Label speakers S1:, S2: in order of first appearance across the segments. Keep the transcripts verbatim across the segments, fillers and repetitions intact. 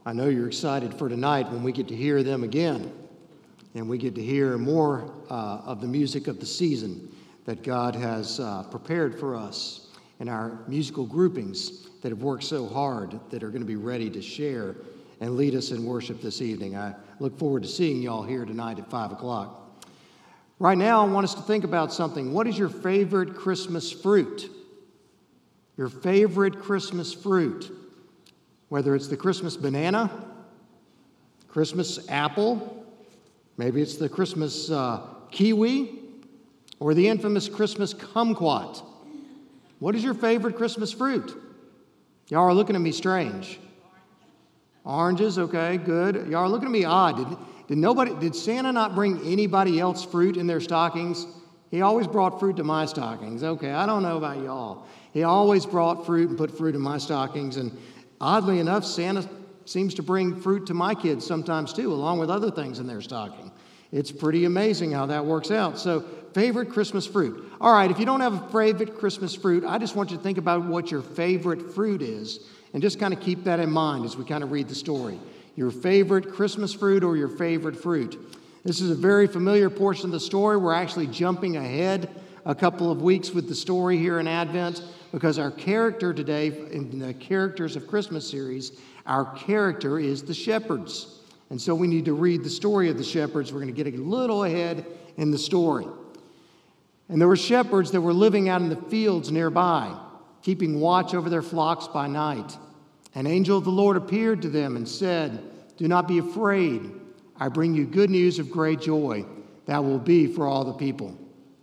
S1: I know you're excited for tonight when we get to hear them again, and we get to hear more uh, of the music of the season that God has uh, prepared for us in our musical groupings that have worked so hard, that are going to be ready to share and lead us in worship this evening. I look forward to seeing you all here tonight at five o'clock. Right now, I want us to think about something. What is your favorite Christmas fruit? Your favorite Christmas fruit? Whether it's the Christmas banana, Christmas apple, maybe it's the Christmas uh, kiwi, or the infamous Christmas kumquat. What is your favorite Christmas fruit? Y'all are looking at me strange. Oranges, okay, good. Y'all are looking at me odd. Did, did nobody? Did Santa not bring anybody else fruit in their stockings? He always brought fruit to my stockings. Okay, I don't know about y'all. He always brought fruit and put fruit in my stockings, and oddly enough, Santa seems to bring fruit to my kids sometimes too, along with other things in their stocking. It's pretty amazing how that works out. So, favorite Christmas fruit. All right, if you don't have a favorite Christmas fruit, I just want you to think about what your favorite fruit is and just kind of keep that in mind as we kind of read the story. Your favorite Christmas fruit or your favorite fruit. This is a very familiar portion of the story. We're actually jumping ahead a couple of weeks with the story here in Advent, because our character today, in the Characters of Christmas series, our character is the shepherds. And so we need to read the story of the shepherds. We're going to get a little ahead in the story. And there were shepherds that were living out in the fields nearby, keeping watch over their flocks by night. An angel of the Lord appeared to them and said, "Do not be afraid. I bring you good news of great joy that will be for all the people.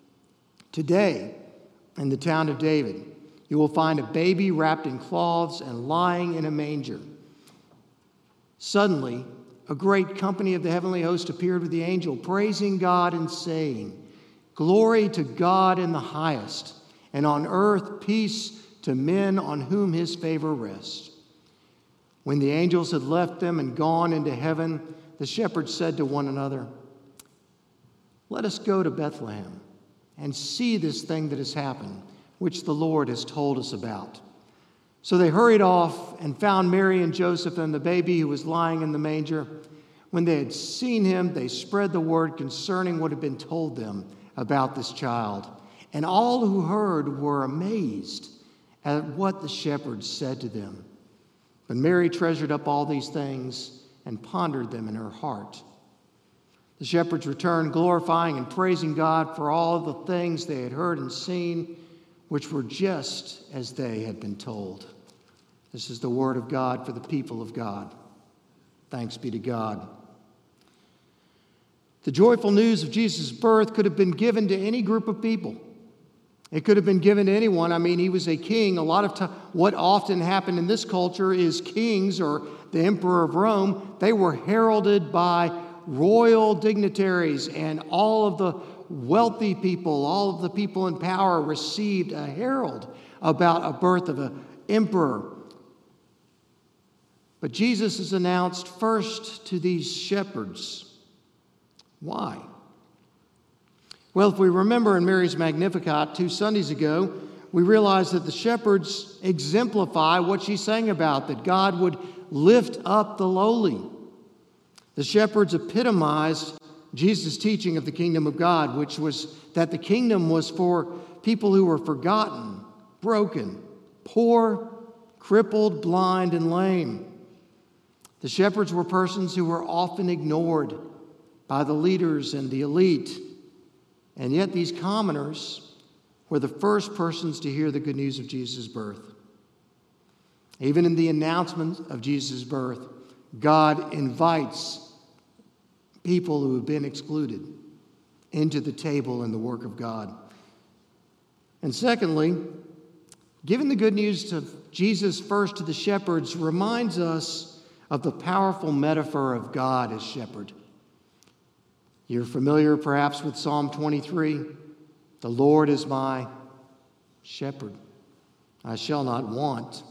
S1: Today, in the town of David, you will find a baby wrapped in cloths and lying in a manger." Suddenly, a great company of the heavenly host appeared with the angel, praising God and saying, "Glory to God in the highest, and on earth peace to men on whom his favor rests." When the angels had left them and gone into heaven, the shepherds said to one another, "Let us go to Bethlehem and see this thing that has happened, which the Lord has told us about." So they hurried off and found Mary and Joseph and the baby who was lying in the manger. When they had seen him, they spread the word concerning what had been told them about this child. And all who heard were amazed at what the shepherds said to them. But Mary treasured up all these things and pondered them in her heart. The shepherds returned, glorifying and praising God for all the things they had heard and seen, which were just as they had been told. This is the word of God for the people of God. Thanks be to God. The joyful news of Jesus' birth could have been given to any group of people. It could have been given to anyone. I mean, he was a king. A lot of time, what often happened in this culture is kings or the emperor of Rome, they were heralded by royal dignitaries, and all of the wealthy people, all of the people in power received a herald about a birth of an emperor. But Jesus is announced first to these shepherds. Why? Well, if we remember in Mary's Magnificat two Sundays ago, we realized that the shepherds exemplify what she sang about, that God would lift up the lowly. The shepherds epitomized Jesus' teaching of the kingdom of God, which was that the kingdom was for people who were forgotten, broken, poor, crippled, blind, and lame. The shepherds were persons who were often ignored by the leaders and the elite. And yet these commoners were the first persons to hear the good news of Jesus' birth. Even in the announcement of Jesus' birth, God invites people who have been excluded into the table and the work of God. And secondly, giving the good news of Jesus first to the shepherds reminds us of the powerful metaphor of God as shepherd. You're familiar perhaps with Psalm twenty-three. "The Lord is my shepherd. I shall not want."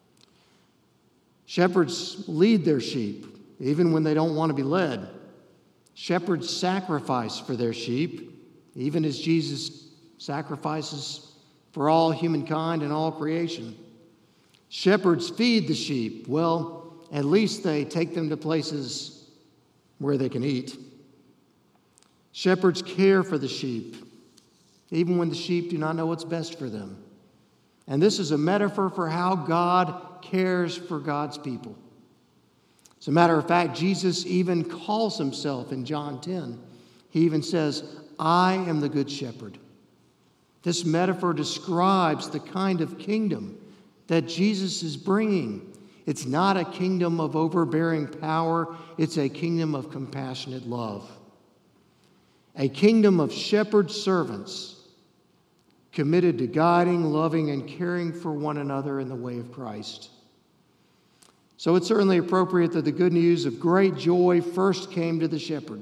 S1: Shepherds lead their sheep, even when they don't want to be led. Shepherds sacrifice for their sheep, even as Jesus sacrifices for all humankind and all creation. Shepherds feed the sheep. Well, at least they take them to places where they can eat. Shepherds care for the sheep, even when the sheep do not know what's best for them. And this is a metaphor for how God cares for God's people. As a matter of fact, Jesus even calls himself in John ten. He even says, I am the good shepherd. This metaphor describes the kind of kingdom that Jesus is bringing. It's not a kingdom of overbearing power. It's a kingdom of compassionate love. A kingdom of shepherd servants committed to guiding, loving, and caring for one another in the way of Christ. So it's certainly appropriate that the good news of great joy first came to the shepherd.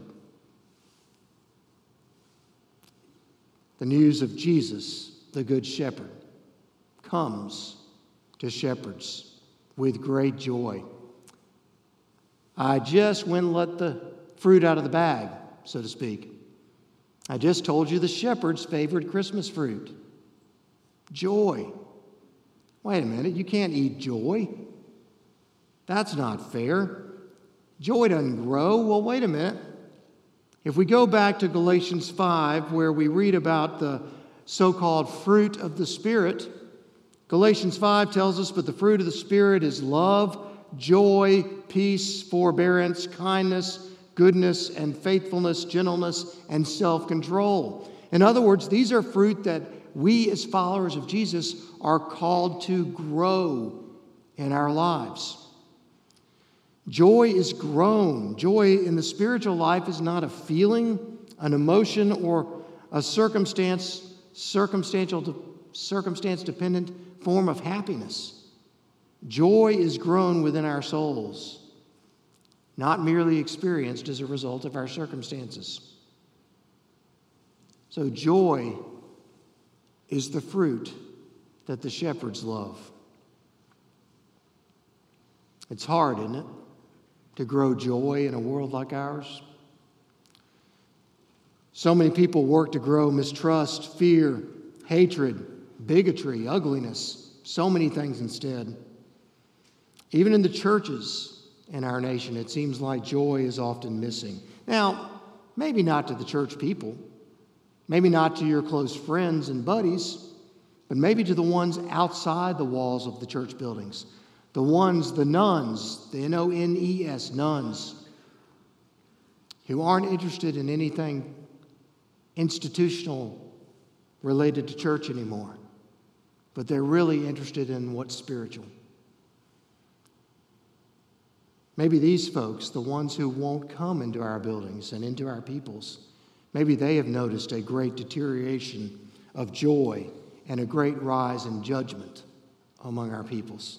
S1: The news of Jesus, the good shepherd, comes to shepherds with great joy. I just went and let the fruit out of the bag, so to speak. I just told you the shepherd's favorite Christmas fruit. Joy. Wait a minute, you can't eat joy. That's not fair. Joy doesn't grow. Well, wait a minute. If we go back to Galatians five, where we read about the so-called fruit of the Spirit, Galatians five tells us, but the fruit of the Spirit is love, joy, peace, forbearance, kindness, goodness, and faithfulness, gentleness, and self-control. In other words, these are fruit that we as followers of Jesus are called to grow in our lives. Joy is grown. Joy in the spiritual life is not a feeling, an emotion, or a circumstance, circumstantial, circumstance-dependent form of happiness. Joy is grown within our souls, not merely experienced as a result of our circumstances. So joy is the fruit that the shepherds love. It's hard, isn't it, to grow joy in a world like ours? So many people work to grow mistrust, fear, hatred, bigotry, ugliness, so many things instead. Even in the churches in our nation, it seems like joy is often missing. Now, maybe not to the church people, maybe not to your close friends and buddies, but maybe to the ones outside the walls of the church buildings. The ones, the nuns, the N O N E S, nuns, who aren't interested in anything institutional related to church anymore, but they're really interested in what's spiritual. Maybe these folks, the ones who won't come into our buildings and into our peoples, maybe they have noticed a great deterioration of joy and a great rise in judgment among our peoples.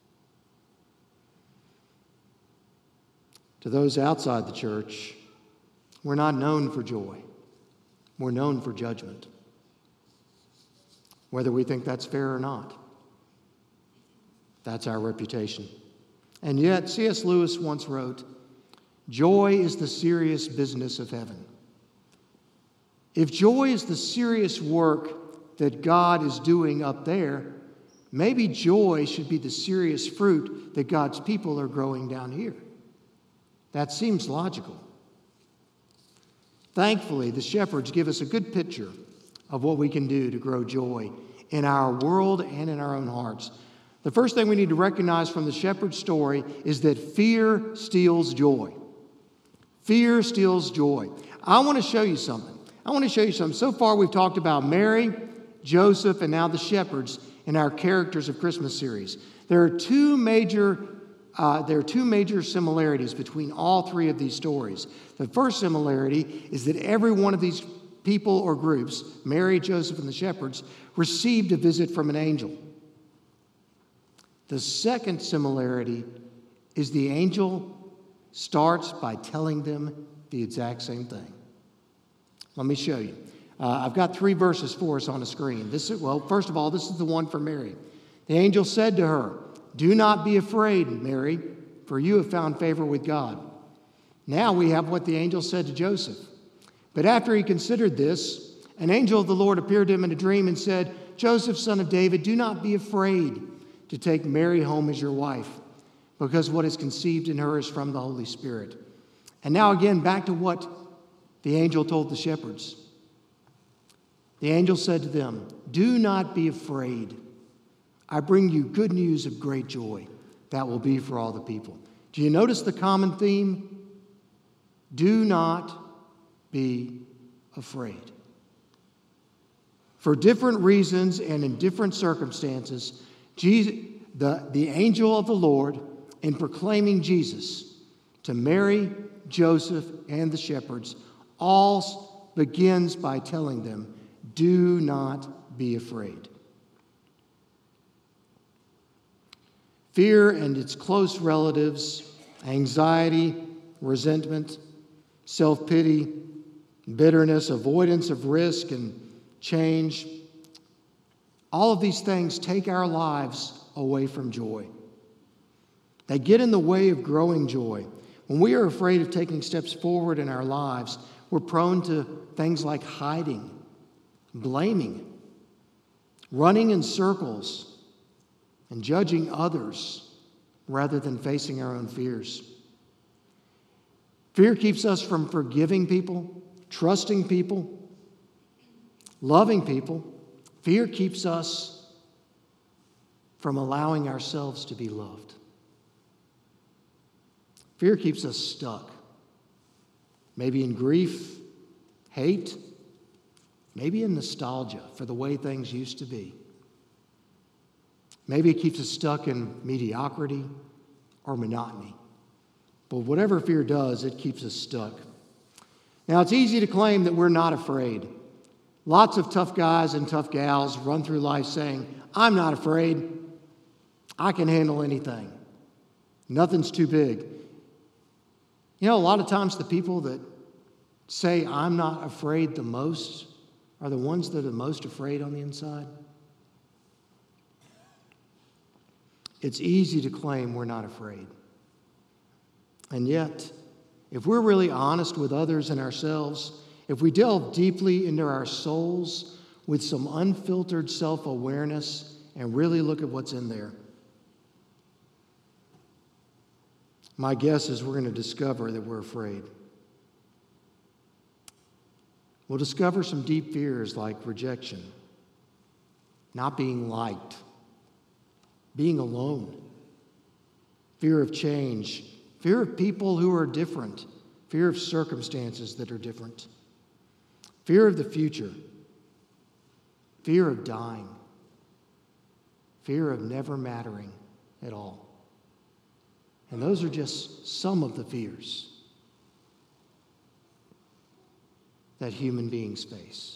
S1: To those outside the church, we're not known for joy. We're known for judgment, whether we think that's fair or not. That's our reputation. And yet, C S Lewis once wrote, "Joy is the serious business of heaven." If joy is the serious work that God is doing up there, maybe joy should be the serious fruit that God's people are growing down here. That seems logical. Thankfully, the shepherds give us a good picture of what we can do to grow joy in our world and in our own hearts. The first thing we need to recognize from the shepherd's story is that fear steals joy. Fear steals joy. I want to show you something. I want to show you something. So far, we've talked about Mary, Joseph, and now the shepherds in our Characters of Christmas series. There are two major Uh, there are two major similarities between all three of these stories. The first similarity is that every one of these people or groups, Mary, Joseph, and the shepherds, received a visit from an angel. The second similarity is the angel starts by telling them the exact same thing. Let me show you. Uh, I've got three verses for us on the screen. This is, well, first of all, this is the one for Mary. The angel said to her, "Do not be afraid, Mary, for you have found favor with God." Now we have what the angel said to Joseph. But after he considered this, an angel of the Lord appeared to him in a dream and said, "Joseph, son of David, do not be afraid to take Mary home as your wife, because what is conceived in her is from the Holy Spirit. And now again, back to what the angel told the shepherds. The angel said to them, "Do not be afraid. I bring you good news of great joy that will be for all the people." Do you notice the common theme? Do not be afraid. For different reasons and in different circumstances, Jesus, the, the angel of the Lord, in proclaiming Jesus to Mary, Joseph, and the shepherds, all begins by telling them, do not be afraid. Fear and its close relatives, anxiety, resentment, self-pity, bitterness, avoidance of risk and change, all of these things take our lives away from joy. They get in the way of growing joy. When we are afraid of taking steps forward in our lives, we're prone to things like hiding, blaming, running in circles, and judging others rather than facing our own fears. Fear keeps us from forgiving people, trusting people, loving people. Fear keeps us from allowing ourselves to be loved. Fear keeps us stuck, maybe in grief, hate, maybe in nostalgia for the way things used to be. Maybe it keeps us stuck in mediocrity or monotony. But whatever fear does, it keeps us stuck. Now, it's easy to claim that we're not afraid. Lots of tough guys and tough gals run through life saying, I'm not afraid. I can handle anything. Nothing's too big. You know, a lot of times the people that say, I'm not afraid the most, are the ones that are the most afraid on the inside. It's easy to claim we're not afraid. And yet, if we're really honest with others and ourselves, if we delve deeply into our souls with some unfiltered self-awareness and really look at what's in there, my guess is we're going to discover that we're afraid. We'll discover some deep fears like rejection, not being liked, being alone, fear of change, fear of people who are different, fear of circumstances that are different, fear of the future, fear of dying, fear of never mattering at all. And those are just some of the fears that human beings face.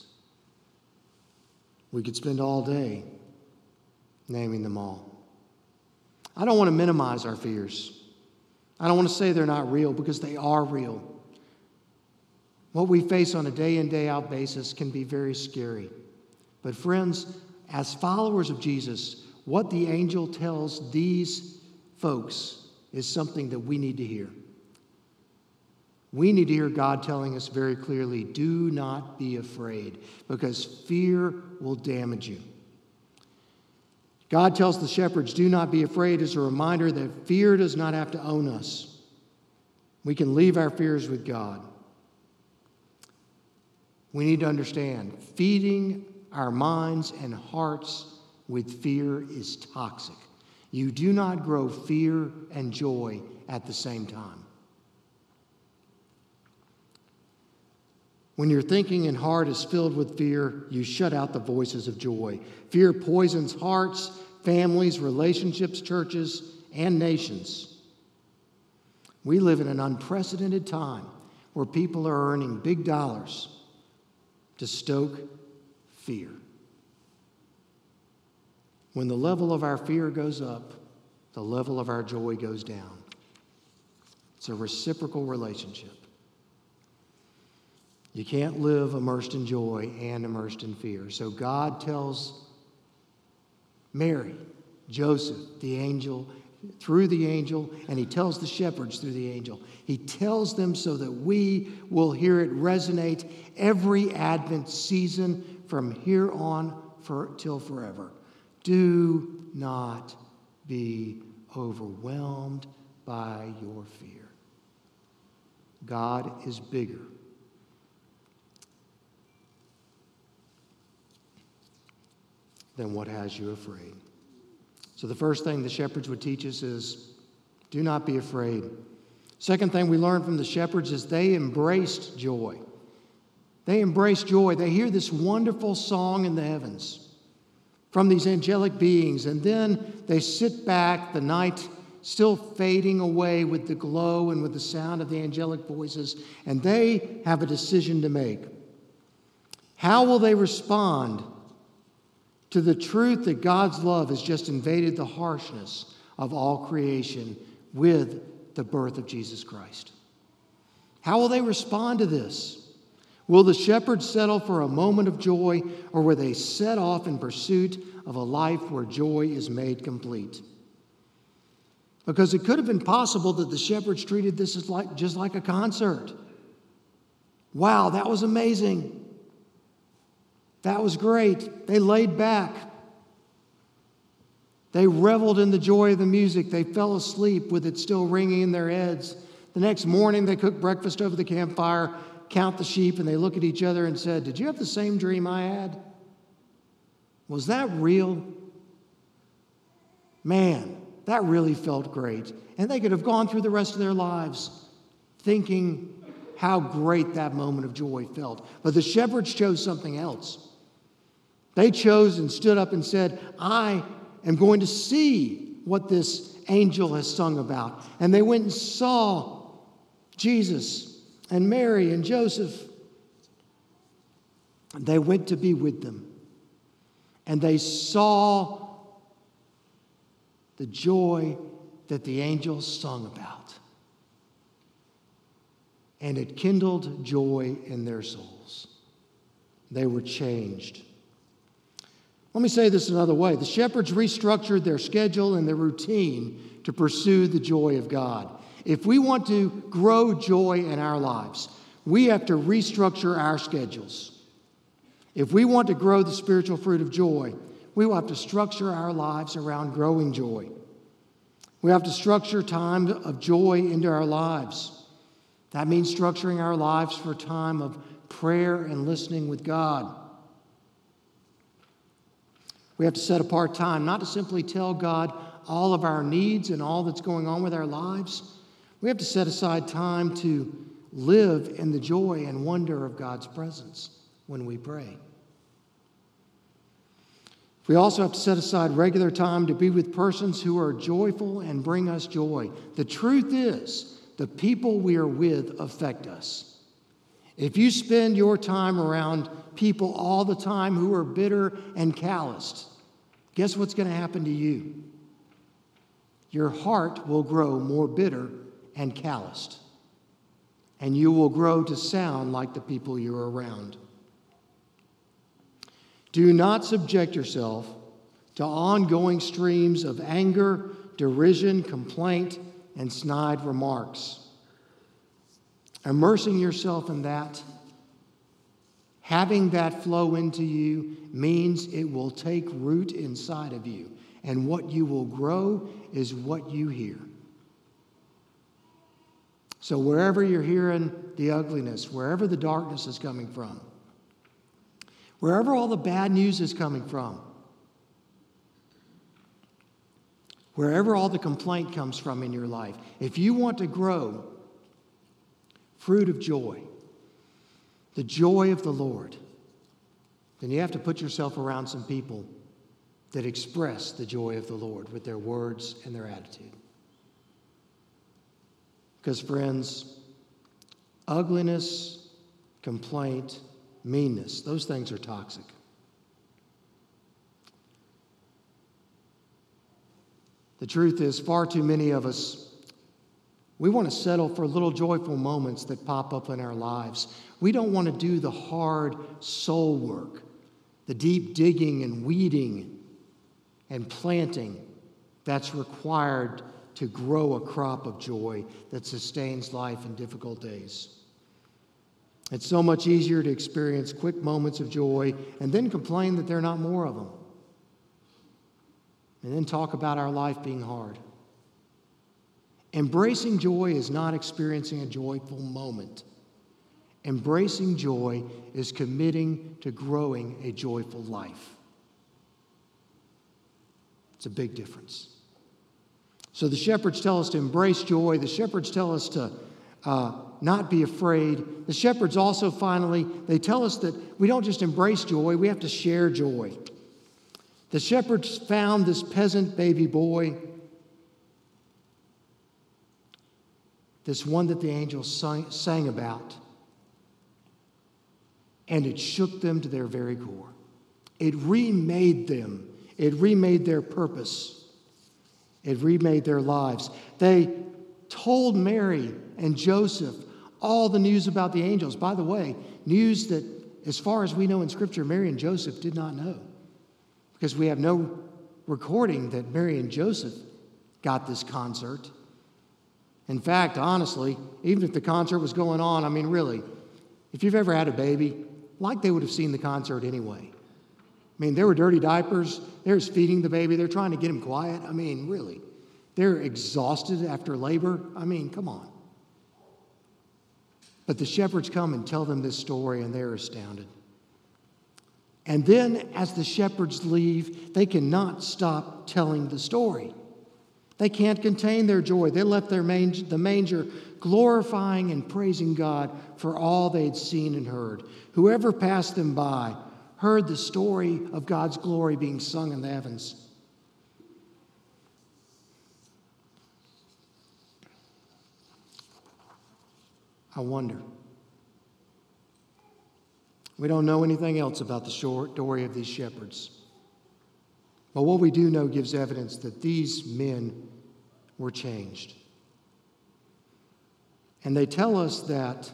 S1: We could spend all day naming them all. I don't want to minimize our fears. I don't want to say they're not real, because they are real. What we face on a day in, day out basis can be very scary. But friends, as followers of Jesus, what the angel tells these folks is something that we need to hear. We need to hear God telling us very clearly, do not be afraid, because fear will damage you. God tells the shepherds, do not be afraid, as a reminder that fear does not have to own us. We can leave our fears with God. We need to understand, feeding our minds and hearts with fear is toxic. You do not grow fear and joy at the same time. When your thinking and heart is filled with fear, you shut out the voices of joy. Fear poisons hearts, families, relationships, churches, and nations. We live in an unprecedented time where people are earning big dollars to stoke fear. When the level of our fear goes up, the level of our joy goes down. It's a reciprocal relationship. You can't live immersed in joy and immersed in fear. So God tells Mary, Joseph, the angel, through the angel, and he tells the shepherds through the angel. He tells them so that we will hear it resonate every Advent season from here on for, till forever. Do not be overwhelmed by your fear. God is bigger than what has you afraid. So the first thing the shepherds would teach us is, do not be afraid. Second thing we learn from the shepherds is they embraced joy. They embraced joy. They hear this wonderful song in the heavens from these angelic beings, and then they sit back, the night still fading away with the glow and with the sound of the angelic voices, and they have a decision to make. How will they respond to the truth that God's love has just invaded the harshness of all creation with the birth of Jesus Christ? How will they respond to this? Will the shepherds settle for a moment of joy, or will they set off in pursuit of a life where joy is made complete? Because it could have been possible that the shepherds treated this as like, just like a concert. Wow, that was amazing. That was great. They laid back. They reveled in the joy of the music. They fell asleep with it still ringing in their heads. The next morning, they cooked breakfast over the campfire, count the sheep, and they look at each other and said, "Did you have the same dream I had? Was that real? Man, that really felt great." And they could have gone through the rest of their lives thinking how great that moment of joy felt. But the shepherds chose something else. They chose and stood up and said, "I am going to see what this angel has sung about." And they went and saw Jesus and Mary and Joseph. They went to be with them. And they saw the joy that the angels sung about. And it kindled joy in their souls. They were changed. Let me say this another way. The shepherds restructured their schedule and their routine to pursue the joy of God. If we want to grow joy in our lives, we have to restructure our schedules. If we want to grow the spiritual fruit of joy, we will have to structure our lives around growing joy. We have to structure time of joy into our lives. That means structuring our lives for a time of prayer and listening with God. We have to set apart time, not to simply tell God all of our needs and all that's going on with our lives. We have to set aside time to live in the joy and wonder of God's presence when we pray. We also have to set aside regular time to be with persons who are joyful and bring us joy. The truth is, the people we are with affect us. If you spend your time around people all the time who are bitter and calloused, guess what's going to happen to you? Your heart will grow more bitter and calloused, and you will grow to sound like the people you're around. Do not subject yourself to ongoing streams of anger, derision, complaint, and snide remarks. Immersing yourself in that, having that flow into you, means it will take root inside of you. And what you will grow is what you hear. So wherever you're hearing the ugliness, wherever the darkness is coming from, wherever all the bad news is coming from, wherever all the complaint comes from in your life, if you want to grow fruit of joy, the joy of the Lord, then you have to put yourself around some people that express the joy of the Lord with their words and their attitude. Because, friends, ugliness, complaint, meanness, those things are toxic. The truth is, far too many of us, we want to settle for little joyful moments that pop up in our lives. We don't want to do the hard soul work, the deep digging and weeding and planting that's required to grow a crop of joy that sustains life in difficult days. It's so much easier to experience quick moments of joy and then complain that there are not more of them. And then talk about our life being hard. Embracing joy is not experiencing a joyful moment. Embracing joy is committing to growing a joyful life. It's a big difference. So the shepherds tell us to embrace joy. The shepherds tell us to uh, not be afraid. The shepherds also, finally, they tell us that we don't just embrace joy, we have to share joy. The shepherds found this peasant baby boy, this one that the angels sang, sang about, and it shook them to their very core. It remade them. It remade their purpose. It remade their lives. They told Mary and Joseph all the news about the angels. By the way, news that, as far as we know in Scripture, Mary and Joseph did not know, because we have no recording that Mary and Joseph got this concert. In fact, honestly, even if the concert was going on, I mean, really, if you've ever had a baby, like they would have seen the concert anyway. I mean, there were dirty diapers. There's feeding the baby. They're trying to get him quiet. I mean, really. They're exhausted after labor. I mean, come on. But the shepherds come and tell them this story, and they're astounded. And then, as the shepherds leave, they cannot stop telling the story. They can't contain their joy. They left their manger, the manger glorifying and praising God for all they'd seen and heard. Whoever passed them by heard the story of God's glory being sung in the heavens. I wonder. We don't know anything else about the story of these shepherds. But what we do know gives evidence that these men were changed. And they tell us that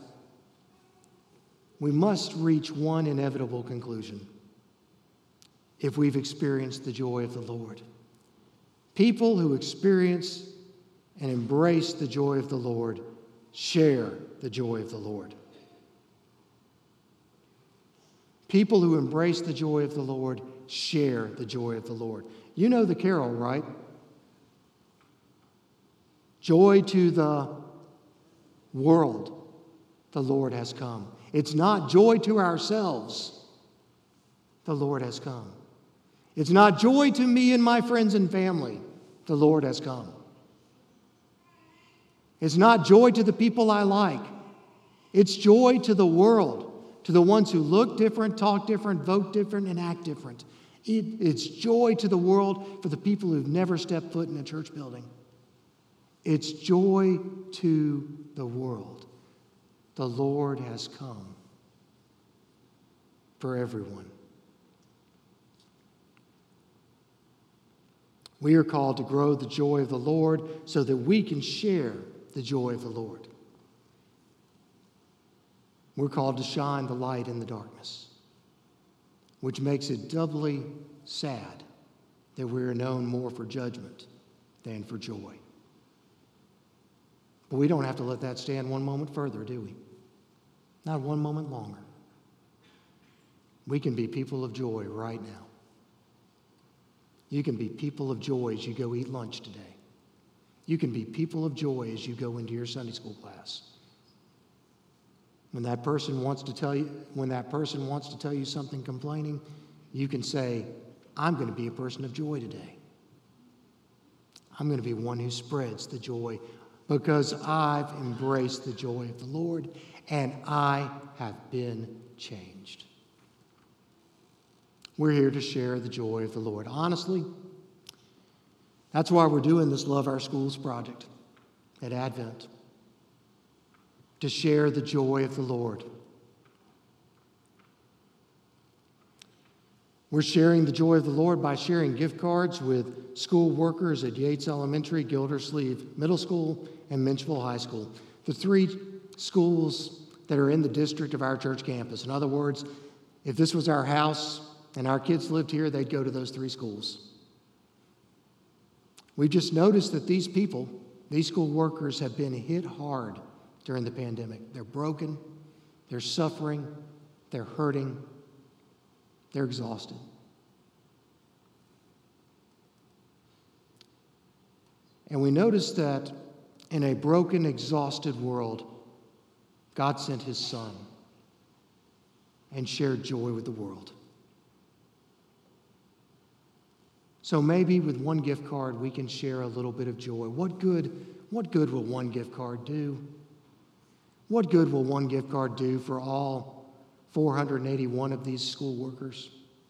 S1: we must reach one inevitable conclusion if we've experienced the joy of the Lord. People who experience and embrace the joy of the Lord share the joy of the Lord. People who embrace the joy of the Lord share the joy of the Lord. You know the carol, right? Joy to the world, the Lord has come. It's not joy to ourselves, the Lord has come. It's not joy to me and my friends and family, the Lord has come. It's not joy to the people I like. It's joy to the world, to the ones who look different, talk different, vote different, and act different. It, it's joy to the world for the people who've never stepped foot in a church building. It's joy to the world. The Lord has come for everyone. We are called to grow the joy of the Lord so that we can share the joy of the Lord. We're called to shine the light in the darkness, which makes it doubly sad that we are known more for judgment than for joy. But we don't have to let that stand one moment further, do we? Not one moment longer. We can be people of joy right now. You can be people of joy as you go eat lunch today. You can be people of joy as you go into your Sunday school class. When that person wants to tell you, when that person wants to tell you something complaining, you can say, I'm going to be a person of joy today. I'm going to be one who spreads the joy because I've embraced the joy of the Lord and I have been changed. We're here to share the joy of the Lord. Honestly, that's why we're doing this Love Our Schools project at Advent, to share the joy of the Lord. We're sharing the joy of the Lord by sharing gift cards with school workers at Yates Elementary, Gildersleeve Middle School, and Minchville High School, the three schools that are in the district of our church campus. In other words, if this was our house and our kids lived here, they'd go to those three schools. We just noticed that these people, these school workers, have been hit hard during the pandemic. They're broken, they're suffering, they're hurting, they're exhausted. And we noticed that In a broken, exhausted world, God sent his Son and shared joy with the world. So maybe with one gift card, we can share a little bit of joy. What good, what good will one gift card do? What good will one gift card do for all four hundred eighty-one of these school workers?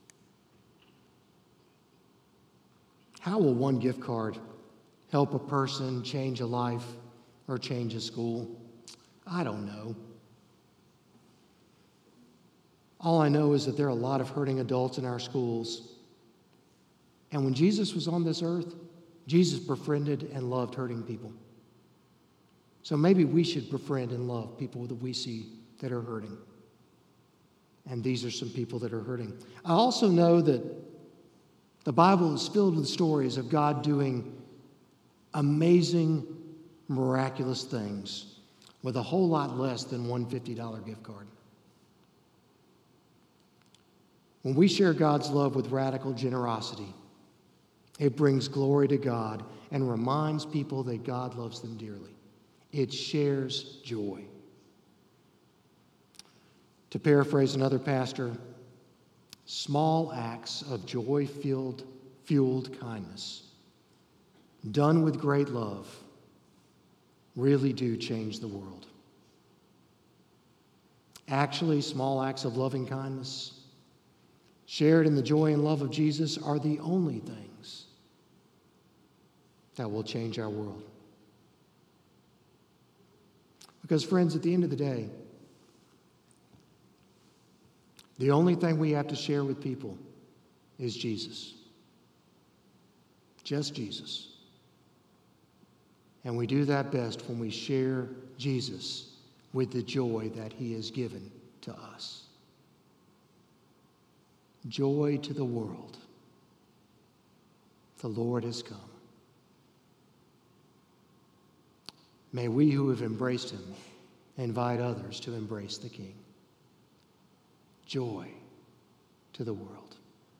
S1: How will one gift card help a person change a life or change a school? I don't know. All I know is that there are a lot of hurting adults in our schools. And when Jesus was on this earth, Jesus befriended and loved hurting people. So maybe we should befriend and love people that we see that are hurting. And these are some people that are hurting. I also know that the Bible is filled with stories of God doing amazing, miraculous things with a whole lot less than one fifty dollar gift card. When we share God's love with radical generosity, it brings glory to God and reminds people that God loves them dearly. It shares joy. To paraphrase another pastor, small acts of joy-filled, fueled kindness, done with great love, really do change the world. Actually, small acts of loving kindness, shared in the joy and love of Jesus, are the only things that will change our world. Because, friends, at the end of the day, the only thing we have to share with people is Jesus. Just Jesus. And we do that best when we share Jesus with the joy that he has given to us. Joy to the world. The Lord has come. May we who have embraced him invite others to embrace the King. Joy to the world.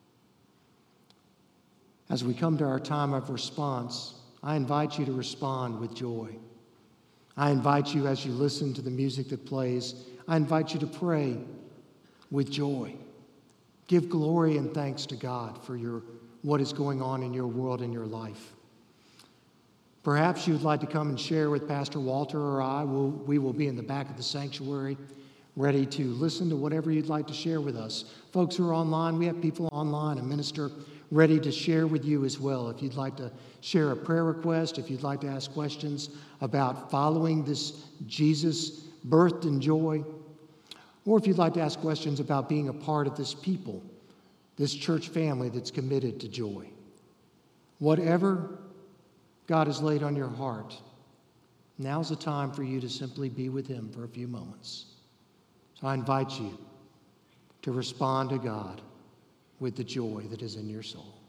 S1: As we come to our time of response, I invite you to respond with joy. I invite you, as you listen to the music that plays, I invite you to pray with joy. Give glory and thanks to God for your, what is going on in your world and your life. Perhaps you'd like to come and share with Pastor Walter or I. We'll, we will be in the back of the sanctuary, ready to listen to whatever you'd like to share with us. Folks who are online, we have people online, a minister ready to share with you as well. If you'd like to share a prayer request, if you'd like to ask questions about following this Jesus birthed in joy, or if you'd like to ask questions about being a part of this people, this church family that's committed to joy. Whatever God has laid on your heart, now's the time for you to simply be with him for a few moments. So I invite you to respond to God with the joy that is in your soul.